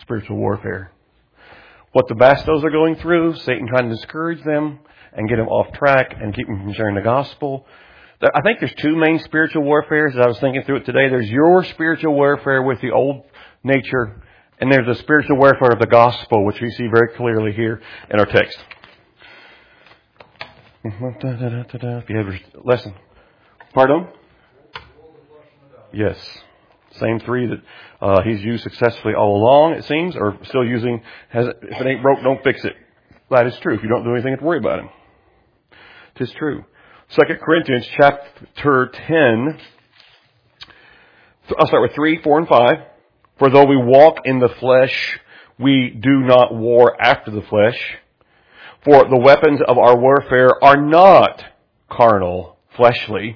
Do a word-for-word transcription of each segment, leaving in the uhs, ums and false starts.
spiritual warfare. What the Bastos are going through, Satan trying to discourage them and get them off track and keep them from sharing the gospel. I think there's two main spiritual warfares. As I was thinking through it today, there's your spiritual warfare with the old nature, and there's the spiritual warfare of the gospel, which we see very clearly here in our text. If you have your lesson. Pardon? Yes. Same three that uh, he's used successfully all along, it seems, or still using. Has it, if it ain't broke, don't fix it. That is true. If you don't do anything, to worry about him. It is true. Second Corinthians chapter ten. I'll start with three, four, and five. For though we walk in the flesh, we do not war after the flesh. For the weapons of our warfare are not carnal, fleshly.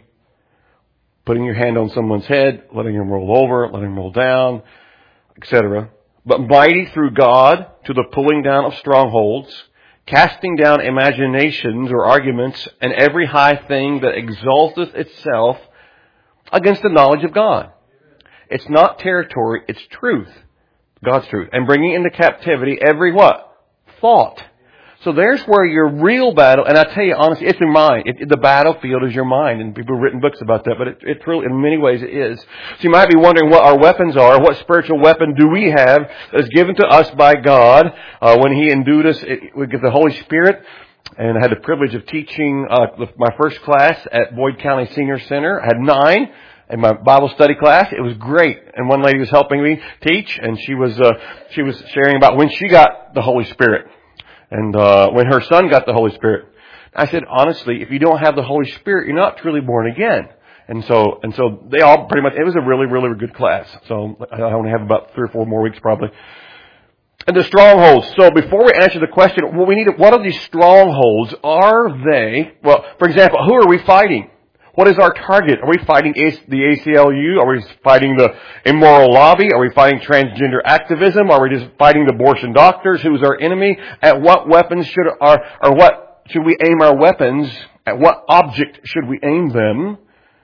Putting your hand on someone's head, letting him roll over, letting him roll down, et cetera. But mighty through God to the pulling down of strongholds, casting down imaginations or arguments, and every high thing that exalteth itself against the knowledge of God. It's not territory, it's truth. God's truth. And bringing into captivity every what? Thought. So there's where your real battle, and I tell you honestly, it's your mind. It, the battlefield is your mind, and people have written books about that, but it, it really, in many ways, it is. So you might be wondering what our weapons are. What spiritual weapon do we have that is given to us by God uh, when He endued us with the Holy Spirit? And I had the privilege of teaching uh, my first class at Boyd County Senior Center. I had nine in my Bible study class. It was great, and one lady was helping me teach, and she was uh, she was sharing about when she got the Holy Spirit. And uh when her son got the Holy Spirit, I said, honestly, if you don't have the Holy Spirit, you're not truly born again. And so, and so they all pretty much, it was a really, really good class. So I only have about three or four more weeks probably. And the strongholds. So before we answer the question, what we need, what are these strongholds? Are they, well, for example, who are we fighting? What is our target? Are we fighting the A C L U? Are we fighting the immoral lobby? Are we fighting transgender activism? Are we just fighting the abortion doctors? Who's our enemy? At what weapons should our, or what should we aim our weapons? At what object should we aim them?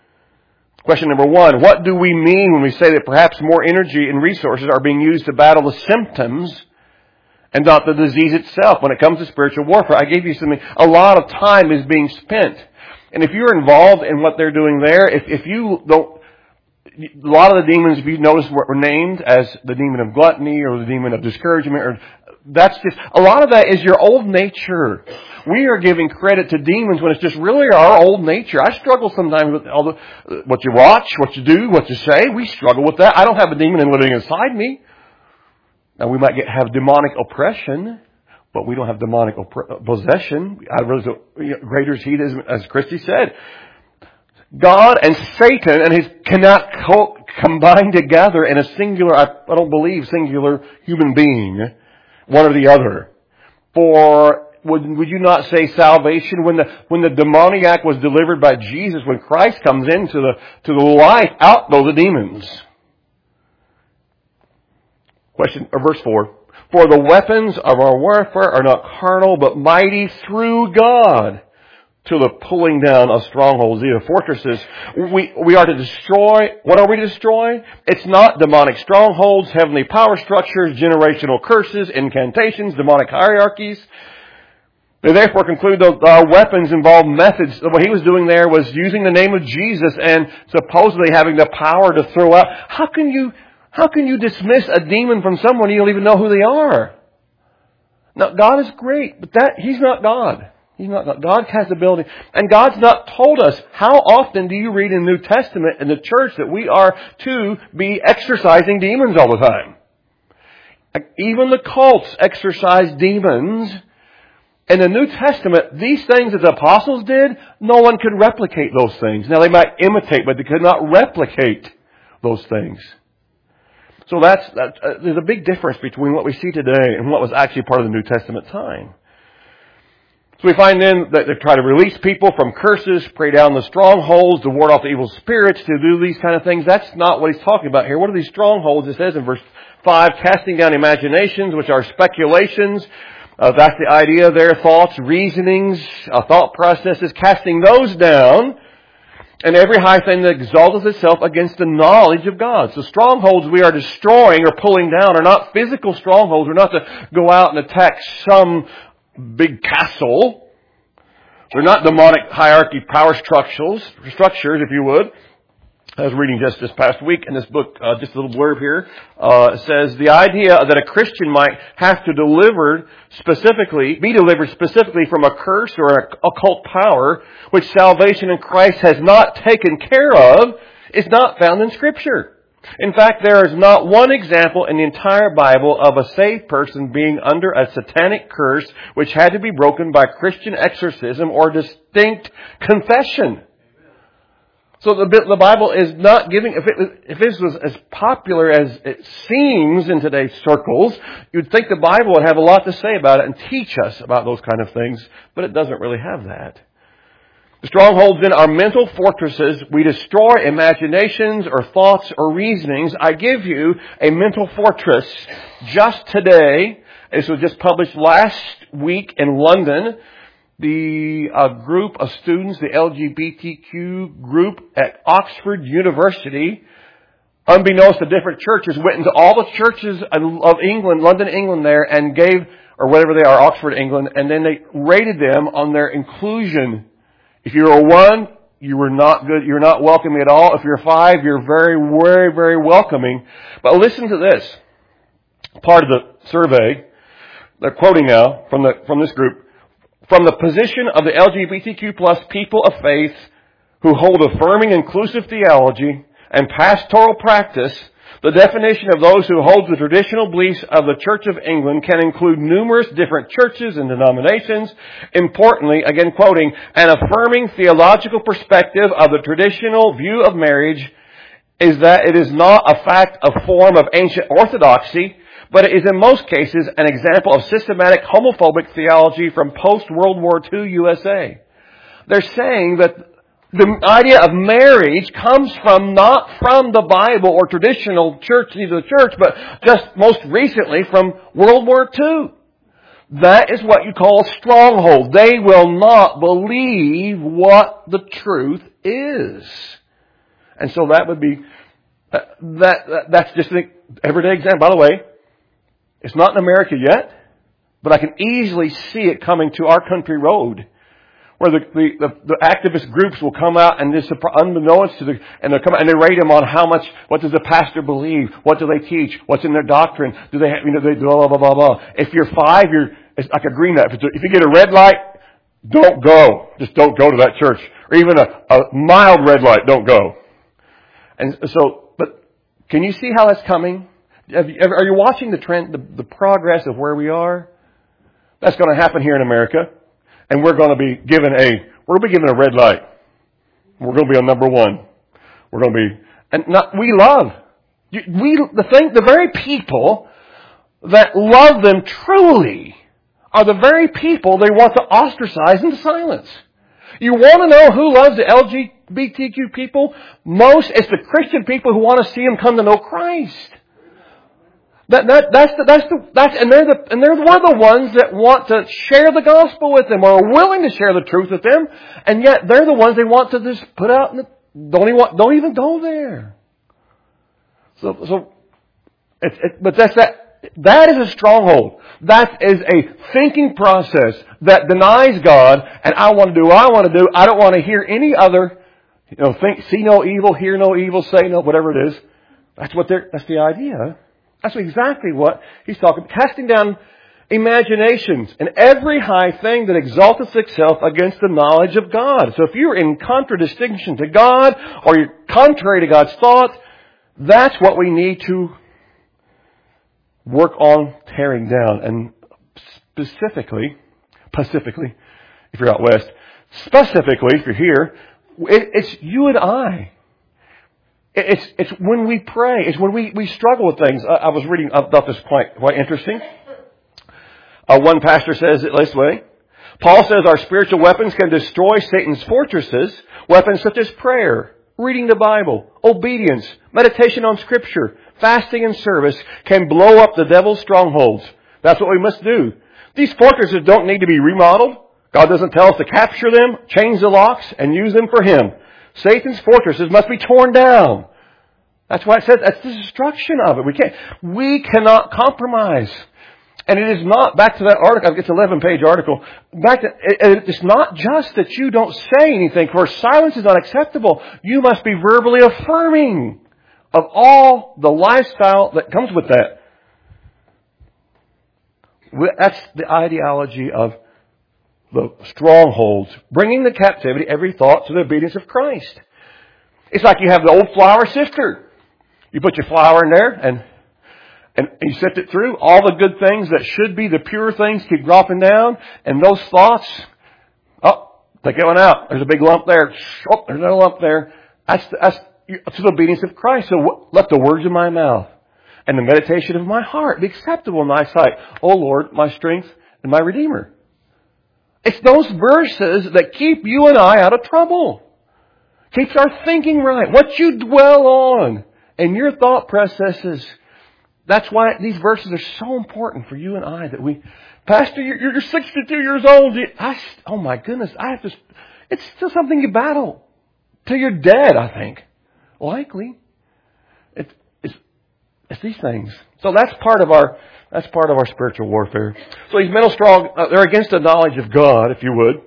Question number one, what do we mean when we say that perhaps more energy and resources are being used to battle the symptoms and not the disease itself? When it comes to spiritual warfare, I gave you something, a lot of time is being spent. And if you're involved in what they're doing there, if, if you don't, a lot of the demons, if you notice, were named as the demon of gluttony or the demon of discouragement, or that's just, a lot of that is your old nature. We are giving credit to demons when it's just really our old nature. I struggle sometimes with all the, what you watch, what you do, what you say. We struggle with that. I don't have a demon living inside me. Now we might get, have demonic oppression, but we don't have demonic opp- possession. I really don't, greater is He, as Christy said. God and Satan and his cannot co- combine together in a singular, I, I don't believe, singular human being, one or the other. For would, would you not say salvation when the when the demoniac was delivered by Jesus, when Christ comes into the to the life, out go the demons? Question or verse four. For the weapons of our warfare are not carnal, but mighty through God to the pulling down of strongholds, either fortresses. We, we are to destroy. What are we to destroy? It's not demonic strongholds, heavenly power structures, generational curses, incantations, demonic hierarchies. They therefore conclude that our weapons involve methods. What he was doing there was using the name of Jesus and supposedly having the power to throw out. How can you, how can you dismiss a demon from someone you don't even know who they are? Now, God is great, but that, He's not God. He's not God. God has the ability. And God's not told us. How often do you read in the New Testament in the church that we are to be exorcising demons all the time? Even the cults exorcise demons. In the New Testament, these things that the apostles did, no one could replicate those things. Now, they might imitate, but they could not replicate those things. So that's, that's uh, there's a big difference between what we see today and what was actually part of the New Testament time. So we find then that they try to release people from curses, pray down the strongholds, to ward off the evil spirits, to do these kind of things. That's not what he's talking about here. What are these strongholds? It says in verse five, casting down imaginations, which are speculations. Uh, that's the idea there, thoughts, reasonings, uh, thought processes, casting those down And every high thing that exalteth itself against the knowledge of God. So strongholds we are destroying or pulling down are not physical strongholds. We're not to go out and attack some big castle. They're not demonic hierarchy power structures, structures, if you would. I was reading just this past week in this book, uh, just a little blurb here. Uh, it says the idea that a Christian might have to deliver specifically, be delivered specifically from a curse or an occult power, which salvation in Christ has not taken care of, is not found in Scripture. In fact, there is not one example in the entire Bible of a saved person being under a satanic curse which had to be broken by Christian exorcism or distinct confession. So the, the Bible is not giving, if, it, if this was as popular as it seems in today's circles, you'd think the Bible would have a lot to say about it and teach us about those kind of things, but it doesn't really have that. The strongholds in our mental fortresses, we destroy imaginations or thoughts or reasonings. I give you a mental fortress just today. This was just published last week in London. The uh, group of students, the L G B T Q group at Oxford University, unbeknownst to different churches, went into all the churches of England, London, England there, and gave, or whatever they are, Oxford, England, and then they rated them on their inclusion. If you're a one, you were not good, you're not welcoming at all. If you're a five, you're very, very, very welcoming. But listen to this. Part of the survey, they're quoting now from the from this group. From the position of the L G B T Q plus people of faith who hold affirming inclusive theology and pastoral practice, the definition of those who hold the traditional beliefs of the Church of England can include numerous different churches and denominations. Importantly, again quoting, an affirming theological perspective of the traditional view of marriage is that it is not a fact of form of ancient orthodoxy, but it is in most cases an example of systematic homophobic theology from post-World War Two U S A. They're saying that the idea of marriage comes from, not from the Bible or traditional church, neither the church, but just most recently from World War Two. That is what you call a stronghold. They will not believe what the truth is. And so that would be, that, that that's just an everyday example. By the way, it's not in America yet, but I can easily see it coming to our country road, where the, the, the, the activist groups will come out and this, unbeknownst to the, and they'll come out and they rate them on how much, what does the pastor believe? What do they teach? What's in their doctrine? Do they have, you know, they do blah, blah, blah, blah. If you're five, you're, it's like a green light. If, if you get a red light, don't go. Just don't go to that church. Or even a, a mild red light, don't go. And so, but can you see how that's coming? Have you, are you watching the trend, the, the progress of where we are? That's going to happen here in America. And we're going to be given a, we're going to be given a red light. We're going to be on number one. We're going to be, and not, we love, we, the thing, the very people that love them truly are the very people they want to ostracize into silence. You want to know who loves the L G B T Q people? Most, it's the Christian people who want to see them come to know Christ. That, that, that's the, that's the, that's, and they're the, and they're one of the ones that want to share the gospel with them or are willing to share the truth with them. And yet they're the ones they want to just put out and don't even want, don't even go there. So, so, it's, it, but that's that, that is a stronghold. That is a thinking process that denies God and I want to do what I want to do. I don't want to hear any other, you know, think, see no evil, hear no evil, say no, whatever it is. That's what they're, that's the idea. That's exactly what he's talking about. Casting down imaginations and every high thing that exalteth itself against the knowledge of God. So if you're in contradistinction to God or you're contrary to God's thought, that's what we need to work on tearing down. And specifically, specifically, if you're out west, specifically, if you're here, it, it's you and I. It's, it's when we pray. It's when we, we struggle with things. I, I was reading, I thought this quite, quite interesting. Uh, one pastor says it this way. Paul says our spiritual weapons can destroy Satan's fortresses. Weapons such as prayer, reading the Bible, obedience, meditation on Scripture, fasting and service can blow up the devil's strongholds. That's what we must do. These fortresses don't need to be remodeled. God doesn't tell us to capture them, change the locks, and use them for Him. Satan's fortresses must be torn down. That's why it says that's the destruction of it. We can't, we cannot compromise. And it is not, back to that article, it's an eleven page article, back to, it, it's not just that you don't say anything, for silence is not acceptable. You must be verbally affirming of all the lifestyle that comes with that. That's the ideology of the strongholds, bringing the captivity, every thought to the obedience of Christ. It's like you have the old flour sifter. You put your flour in there and And you sift it through. All the good things that should be the pure things keep dropping down. And those thoughts, oh, they're going out. There's a big lump there. Oh, there's no lump there. That's, that's to the obedience of Christ. So let the words of my mouth and the meditation of my heart be acceptable in thy sight. O Lord, my strength and my Redeemer. It's those verses that keep you and I out of trouble. Keeps our thinking right. What you dwell on and your thought processes. That's why these verses are so important for you and I, that we, Pastor, you're, you're sixty-two years old. I, oh my goodness, I have to, it's still something you battle till you're dead, I think. Likely. It, it's, it's these things. So that's part of our, that's part of our spiritual warfare. So these mental strong, uh, they're against the knowledge of God, if you would.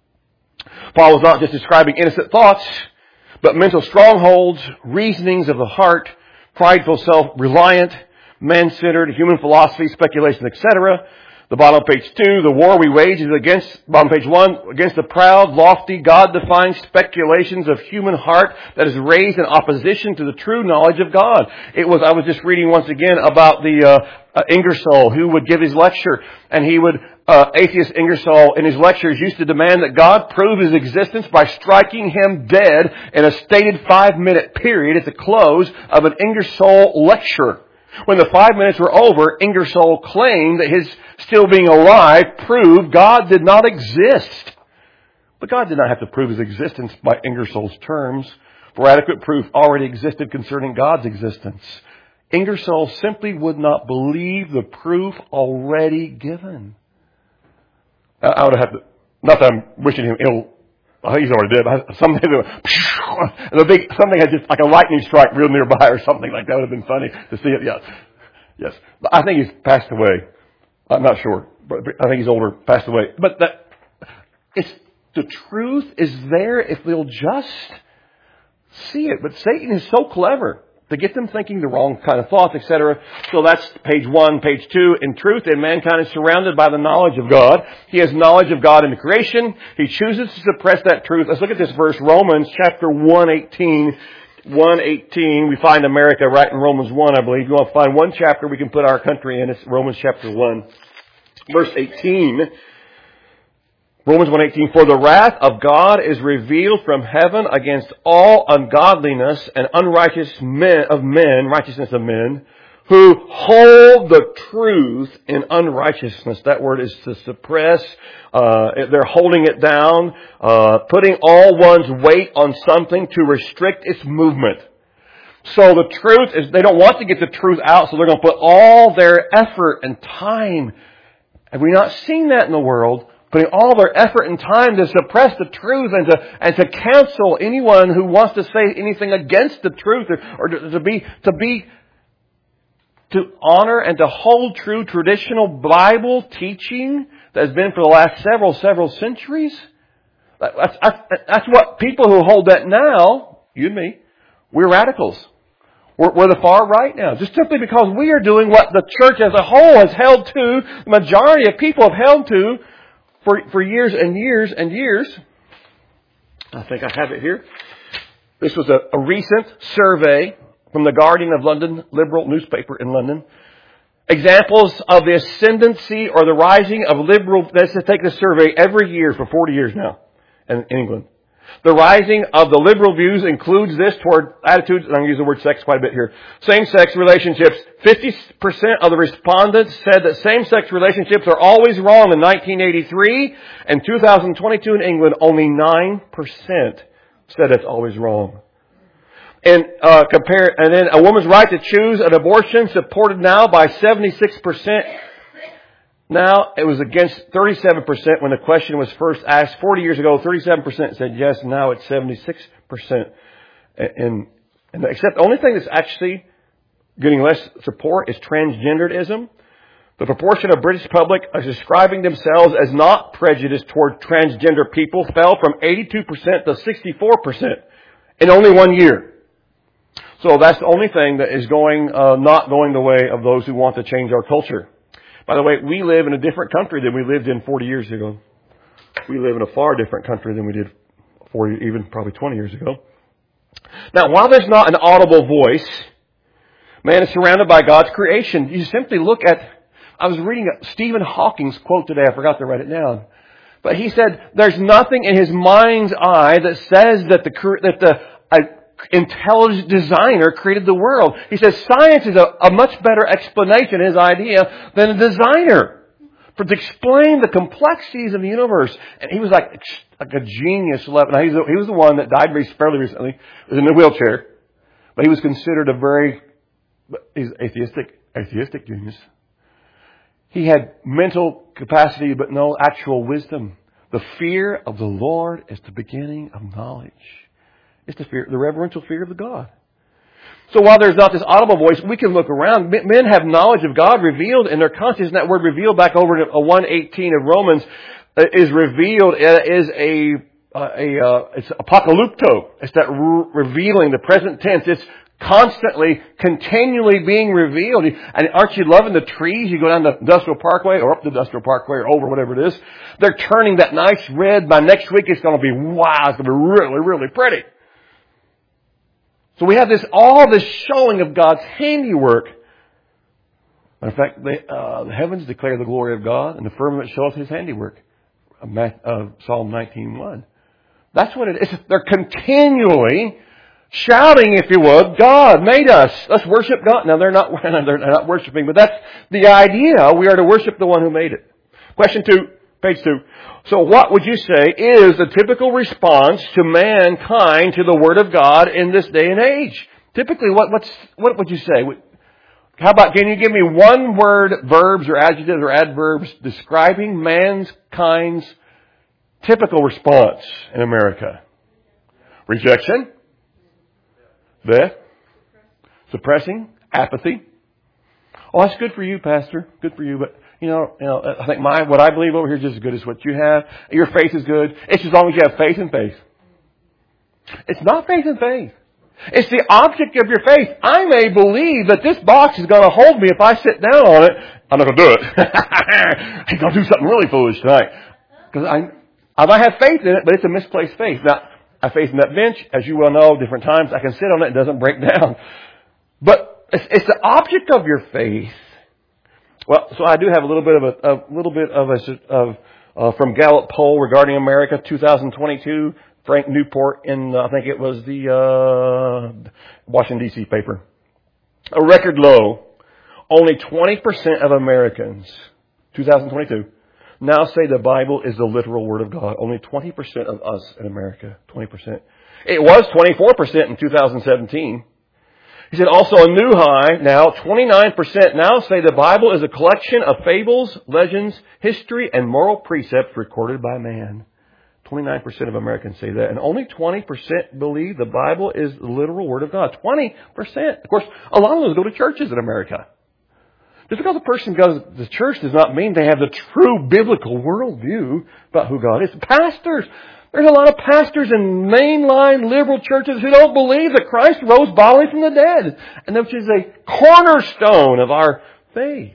Paul was not just describing innocent thoughts, but mental strongholds, reasonings of the heart, prideful, self-reliant, man-centered, human philosophy, speculation, et cetera. The bottom of page two, the war we wage is against, bottom of page one, against the proud, lofty, God-defying speculations of human heart that is raised in opposition to the true knowledge of God. It was, I was just reading once again about the, uh, uh Ingersoll, who would give his lecture, and he would, uh, atheist Ingersoll in his lectures used to demand that God prove his existence by striking him dead in a stated five minute period at the close of an Ingersoll lecture. When the five minutes were over, Ingersoll claimed that his still being alive proved God did not exist. But God did not have to prove his existence by Ingersoll's terms, for adequate proof already existed concerning God's existence. Ingersoll simply would not believe the proof already given. I would have to, not that I'm wishing him ill, I think he's already dead, but something, and the big, something had just like a lightning strike real nearby or something like that would have been funny to see it. Yes. Yes. I think he's passed away. I'm not sure, but I think he's older, passed away. But that, it's, the truth is there if they'll just see it. But Satan is so clever to get them thinking the wrong kind of thoughts, et cetera. So that's page one, page two. In truth, and mankind is surrounded by the knowledge of God. He has knowledge of God in the creation. He chooses to suppress that truth. Let's look at this verse, Romans chapter one eighteen. one eighteen, we find America right in Romans one, I believe. If you want to find one chapter we can put our country in, it's Romans chapter one. Verse eighteen. Romans one eighteen, for the wrath of God is revealed from heaven against all ungodliness and unrighteous men of men, righteousness of men, who hold the truth in unrighteousness. That word is to suppress. Uh, they're holding it down, uh, putting all one's weight on something to restrict its movement. So the truth is, they don't want to get the truth out, so they're going to put all their effort and time. Have we not seen that in the world? Putting all their effort and time to suppress the truth and to and to cancel anyone who wants to say anything against the truth, or, or to, to be to be to honor and to hold true traditional Bible teaching that has been for the last several several centuries. That's, that's, that's what people who hold that now, you and me, we're radicals. We're, we're the far right now, just simply because we are doing what the church as a whole has held to, the majority of people have held to. For, for years and years and years. I think I have it here. This was a, a recent survey from the Guardian of London, liberal newspaper in London. Examples of the ascendancy or the rising of liberal, let's just take this survey every year for forty years now in, in England. The rising of the liberal views includes this toward attitudes, and I'm going to use the word sex quite a bit here. Same-sex relationships. fifty percent of the respondents said that same-sex relationships are always wrong in nineteen eighty-three. And two thousand twenty-two in England, only nine percent said it's always wrong. And, uh, compare, and then a woman's right to choose an abortion supported now by seventy-six percent. Now, it was against thirty-seven percent when the question was first asked. forty years ago, thirty-seven percent said yes. Now it's seventy-six percent. And, and except the only thing that's actually getting less support is transgenderism. The proportion of British public as describing themselves as not prejudiced toward transgender people fell from eighty-two percent to sixty-four percent in only one year. So that's the only thing that is going, uh, not going the way of those who want to change our culture. By the way, we live in a different country than we lived in forty years ago. We live in a far different country than we did forty, even probably twenty years ago. Now, while there's not an audible voice, man is surrounded by God's creation. You simply look at, I was reading Stephen Hawking's quote today. I forgot to write it down. But he said, there's nothing in his mind's eye that says that the, that the uh, intelligent designer created the world. He says science is a, a much better explanation, his idea, than a designer. For to explain the complexities of the universe. And he was like, like a genius. Now, he's the, he was the one that died fairly recently. He was in a wheelchair. But he was considered a very, he's atheistic, atheistic genius. He had mental capacity, but no actual wisdom. The fear of the Lord is the beginning of knowledge. It's the fear, the reverential fear of the God. So while there's not this audible voice, we can look around. Men have knowledge of God revealed in their conscience. And that word revealed back over to one eighteen of Romans is revealed is a, a, a it's apocalypto. It's that re- revealing, the present tense. It's constantly, continually being revealed. And aren't you loving the trees? You go down the Industrial Parkway or up the Industrial Parkway or over, whatever it is. They're turning that nice red. By next week, it's going to be, wow, it's going to be really, really pretty. So we have this, all this showing of God's handiwork. In fact, they, uh, the heavens declare the glory of God, and the firmament shows His handiwork. Uh, Psalm nineteen one. That's what it is. They're continually shouting, if you would, God made us. Let's worship God. Now, they're not, they're not worshiping, but that's the idea. We are to worship the one who made it. Question two, page two. So what would you say is the typical response to mankind to the Word of God in this day and age? Typically, what, what's, what would you say? How about, can you give me one word, verbs or adjectives or adverbs describing mankind's typical response in America? Rejection. Death. Suppressing. Apathy. Oh, that's good for you, Pastor. Good for you, but You know, you know, I think my, what I believe over here is just as good as what you have. Your faith is good. It's as long as you have faith and faith. It's not faith and faith. It's the object of your faith. I may believe that this box is going to hold me if I sit down on it. I'm not going to do it. He's going to do something really foolish tonight. Because I, I might have faith in it, but it's a misplaced faith. Now, I have faith in that bench. As you well know, different times I can sit on it. It doesn't break down. But it's, it's the object of your faith. Well, so I do have a little bit of a, a little bit of a of uh, from Gallup poll regarding America, two thousand twenty-two. Frank Newport in uh, I think it was the uh, Washington D C paper. A record low. Only twenty percent of Americans, two thousand twenty-two, now say the Bible is the literal Word of God. Only twenty percent of us in America, twenty percent. It was twenty-four percent in two thousand seventeen. He said also a new high now, twenty-nine percent now say the Bible is a collection of fables, legends, history, and moral precepts recorded by man. twenty-nine percent of Americans say that. And only twenty percent believe the Bible is the literal Word of God. twenty percent. Of course, a lot of those go to churches in America. Just because a person goes to church does not mean they have the true biblical worldview about who God is. Pastors. There's a lot of pastors in mainline liberal churches who don't believe that Christ rose bodily from the dead. And which is a cornerstone of our faith.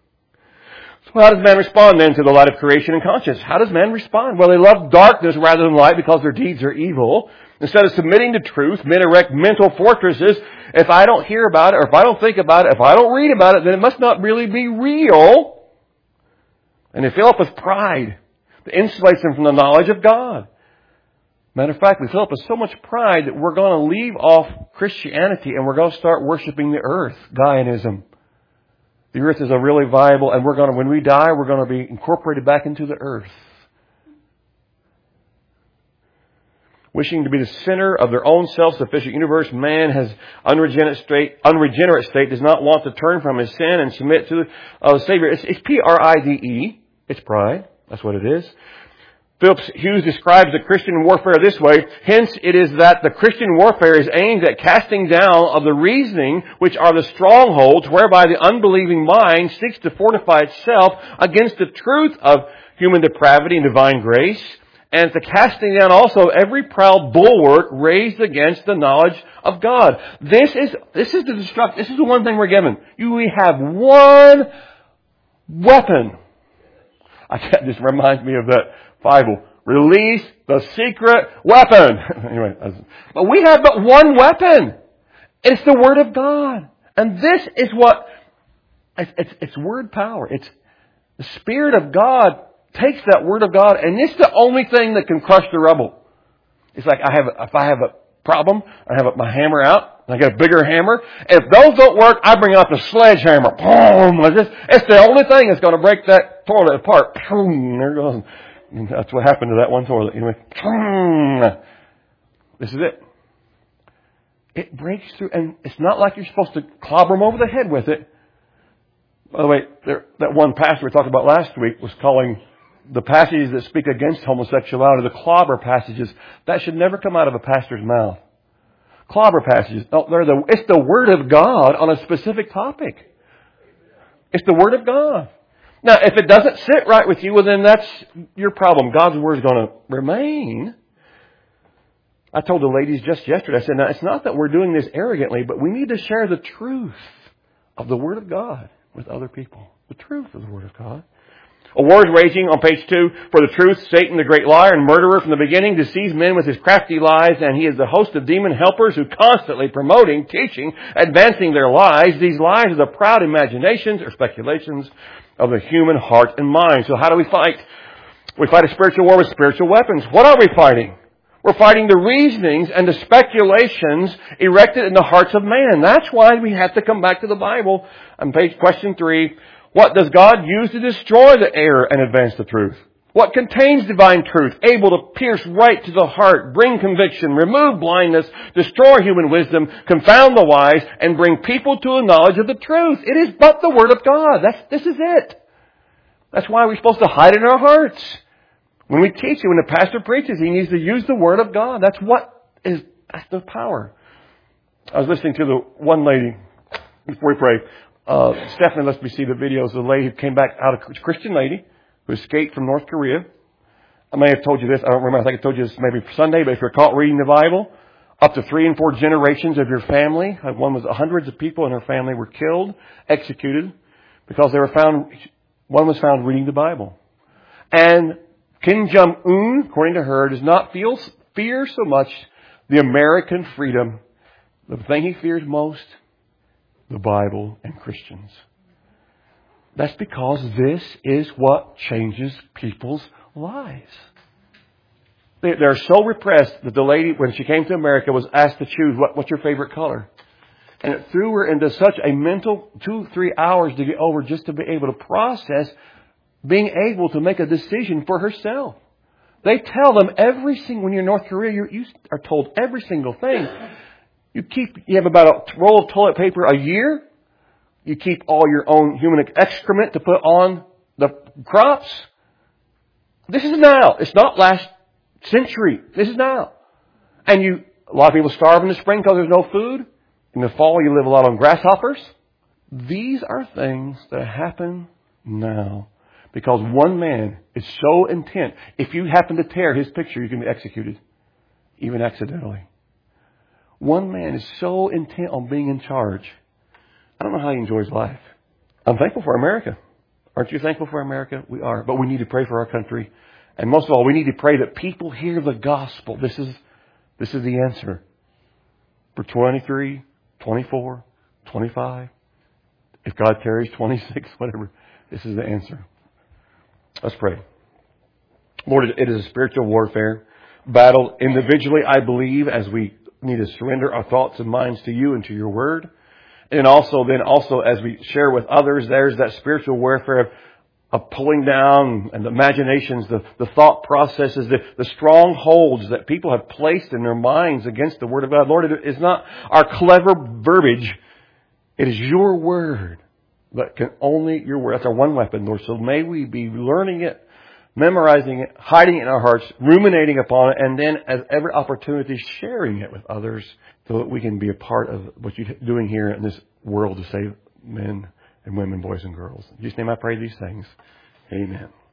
So how does man respond then to the light of creation and conscience? How does man respond? Well, they love darkness rather than light because their deeds are evil. Instead of submitting to truth, men erect mental fortresses. If I don't hear about it, or if I don't think about it, if I don't read about it, then it must not really be real. And they fill up with pride that insulates them from the knowledge of God. Matter of fact, we fill up with so much pride that we're going to leave off Christianity and we're going to start worshiping the earth, Gaianism. The earth is a really viable, and we're going to, when we die, we're going to be incorporated back into the earth. Wishing to be the center of their own self-sufficient universe, man has unregenerate state, unregenerate state, does not want to turn from his sin and submit to uh, the Savior. It's, it's P R I D E. It's pride. That's what it is. Phillips Hughes describes the Christian warfare this way. Hence, it is that the Christian warfare is aimed at casting down of the reasoning which are the strongholds whereby the unbelieving mind seeks to fortify itself against the truth of human depravity and divine grace, and the casting down also every proud bulwark raised against the knowledge of God. This is this is the destruct. This is the one thing we're given. You, we have one weapon. I, this reminds me of that Bible. Release the secret weapon. Anyway, but we have but one weapon. It's the Word of God, and this is what it's, it's, it's word power. It's the Spirit of God. Takes that Word of God, and it's the only thing that can crush the rubble. It's like I have, if I have a problem, I have my hammer out, and I get a bigger hammer. If those don't work, I bring out the sledgehammer. Boom! It's the only thing that's going to break that toilet apart. Boom! There it goes. And that's what happened to that one toilet. Anyway, boom! This is it. It breaks through, and it's not like you're supposed to clobber them over the head with it. By the way, there, that one pastor we talked about last week was calling the passages that speak against homosexuality, the clobber passages. That should never come out of a pastor's mouth. Clobber passages. No, they're the, it's the Word of God on a specific topic. It's the Word of God. Now, if it doesn't sit right with you, well, then that's your problem. God's Word is going to remain. I told the ladies just yesterday, I said, now, it's not that we're doing this arrogantly, but we need to share the truth of the Word of God with other people. The truth of the Word of God. A war is raging on page two for the truth. Satan, the great liar and murderer from the beginning, deceives men with his crafty lies, and he is the host of demon helpers who constantly promoting, teaching, advancing their lies. These lies are the proud imaginations or speculations of the human heart and mind. So how do we fight? We fight a spiritual war with spiritual weapons. What are we fighting? We're fighting the reasonings and the speculations erected in the hearts of man. That's why we have to come back to the Bible. On page question three, what does God use to destroy the error and advance the truth? What contains divine truth, able to pierce right to the heart, bring conviction, remove blindness, destroy human wisdom, confound the wise, and bring people to a knowledge of the truth? It is but the Word of God. That's, this is it. That's why we're supposed to hide it in our hearts. When we teach it, when the pastor preaches, he needs to use the Word of God. That's what is, that's the power. I was listening to the one lady, before we pray, uh, Stephanie lets me see the videos of the lady who came back out, a Christian lady who escaped from North Korea. I may have told you this, I don't remember, I think I told you this maybe Sunday, but if you're caught reading the Bible, up to three and four generations of your family, one was hundreds of people in her family were killed, executed, because they were found, one was found reading the Bible. And Kim Jong-un, according to her, does not feel, fear so much the American freedom. The thing he fears most, the Bible and Christians. That's because this is what changes people's lives. They, they're so repressed that the lady, when she came to America, was asked to choose what, what's your favorite color. And it threw her into such a mental two, three hours to get over just to be able to process being able to make a decision for herself. They tell them every single, when you're in North Korea, you, you are told every single thing. You keep, you have about a roll of toilet paper a year. You keep all your own human excrement to put on the crops. This is now. It's not last century. This is now. And you, a lot of people starve in the spring because there's no food. In the fall, you live a lot on grasshoppers. These are things that happen now because one man is so intent. If you happen to tear his picture, you can be executed, even accidentally. One man is so intent on being in charge. I don't know how he enjoys life. I'm thankful for America. Aren't you thankful for America? We are. But we need to pray for our country. And most of all, we need to pray that people hear the gospel. This is, this is the answer. For twenty-three, twenty-four, twenty-five, if God tarries, twenty-six, whatever. This is the answer. Let's pray. Lord, it is a spiritual warfare. Battle individually, I believe, as we need to surrender our thoughts and minds to you and to your word. And also then also as we share with others, there's that spiritual warfare of of pulling down and the imaginations, the, the thought processes, the, the strongholds that people have placed in their minds against the Word of God. Lord, it is not our clever verbiage. It is your Word. But can only your Word. That's our one weapon, Lord. So may we be learning it, memorizing it, hiding it in our hearts, ruminating upon it, and then as every opportunity, sharing it with others so that we can be a part of what you're doing here in this world to save men and women, boys and girls. In Jesus' name I pray these things. Amen.